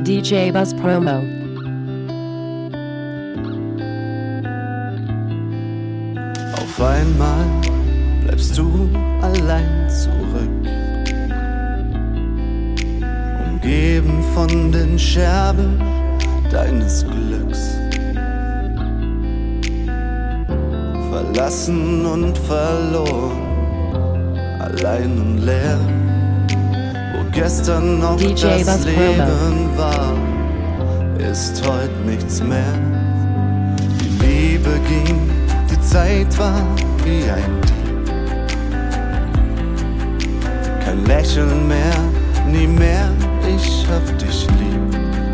DJ Buzz Promo. Auf einmal bleibst du allein zurück, umgeben von den Scherben deines Glücks. Verlassen und verloren, allein und leer, wo gestern noch DJ das Buzz Leben war, ist heute nichts mehr. Die Liebe ging, die Zeit war wie ein Dieb. Kein Lächeln mehr, nie mehr, ich hab dich lieb.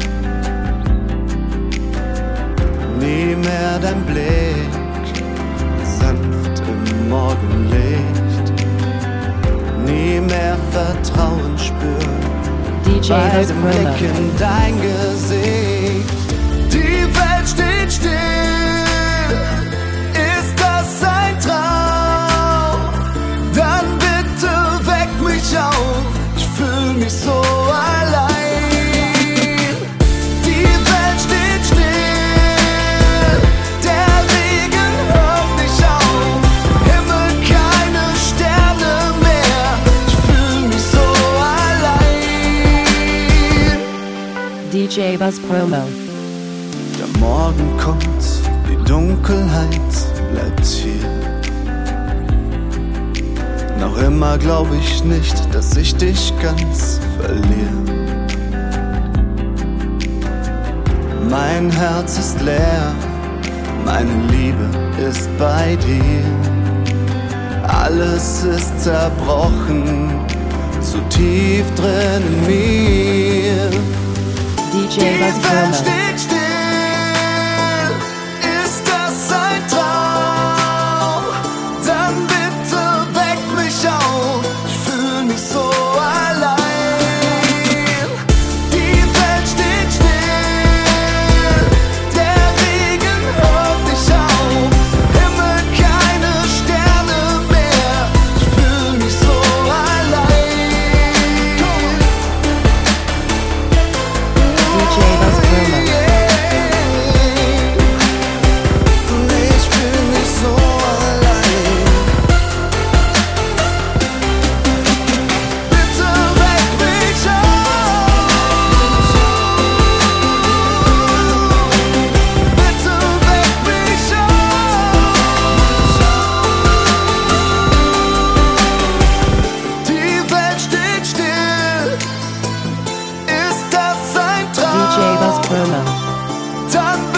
Nie mehr dein Blick, sanft im Morgenlicht. Nie mehr Vertrauen spüren, DJ bei Buzz dem Promo. Blick in dein Gesicht. Die Welt steht still, ist das ein Traum? Dann bitte weck mich auf, ich fühl mich so allein. Die Welt steht still, der Regen hört nicht auf, Himmel keine Sterne mehr, ich fühl mich so allein. DJ Buzz Promo. Der Morgen kommt, die Dunkelheit bleibt hier. Noch immer glaub ich nicht, dass ich dich ganz verliere. Mein Herz ist leer, meine Liebe ist bei dir. Alles ist zerbrochen, zu tief drin in mir. DJ Die Buzz Welt Promo. steht still, ist das ein Traum? Dann bitte weck mich auf, ich fühl mich so allein. Die Welt steht still, der Regen hört nicht auf, Himmel keine Sterne mehr, ich fühl mich so allein. DJ Buzz Promo. Ich fühl mich so allein. Bitte weck mich auf. Bitte weck mich auf. Die Welt steht still. Ist das ein Traum? DJ Buzz Promo. Dann